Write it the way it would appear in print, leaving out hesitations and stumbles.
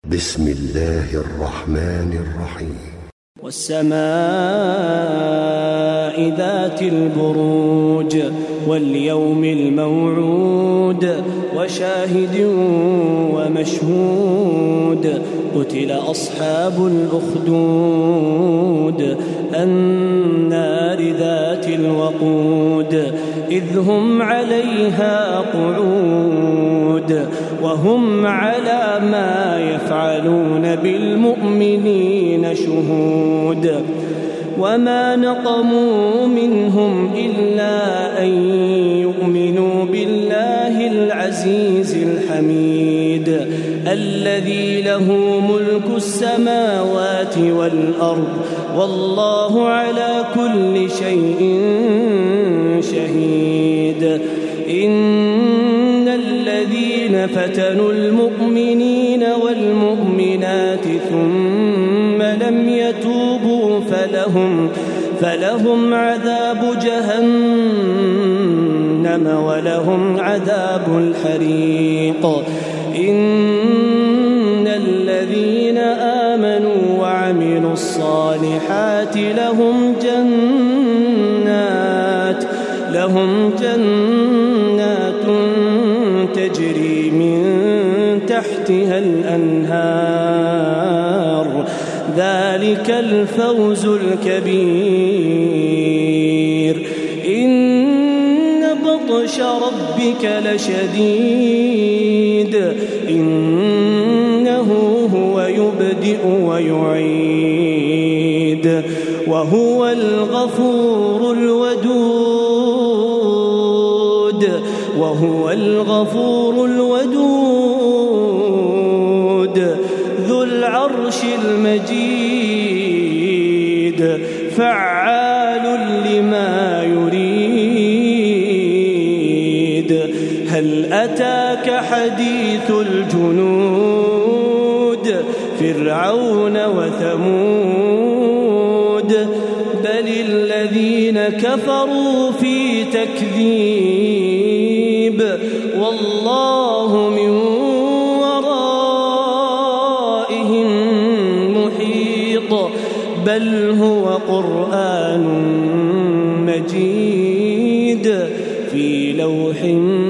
بسم الله الرحمن الرحيم. والسماء ذات البروج واليوم الموعود وشاهد ومشهود. قتل أصحاب الأخدود النار ذات الوقود إذ هم عليها قعود وهم على ما يفعلون بالمؤمنين شهود. وما نقموا منهم إلا أن يؤمنوا بالله العزيز الحميد الذي له ملك السماوات والأرض والله على كل شيء شهيد. إن الذين فتنوا المؤمنين والمؤمنات ثم لم يتوبوا فلهم عذاب جهنم ولهم عذاب الحريق. إن الذين آمنوا وعملوا الصالحات لهم جنات تجري من تحتها الأنهار ذلك الفوز الكبير. إن بطش ربك لشديد إنه هو يبدئ ويعيد وهو الغفور الودود ذو العرش المجيد فعال لما يريد. هل أتاك حديث الجنود فرعون وثمود بل الذين كفروا في تكذيب والله من ورائهم محيط بل هو قرآن مجيد في لوح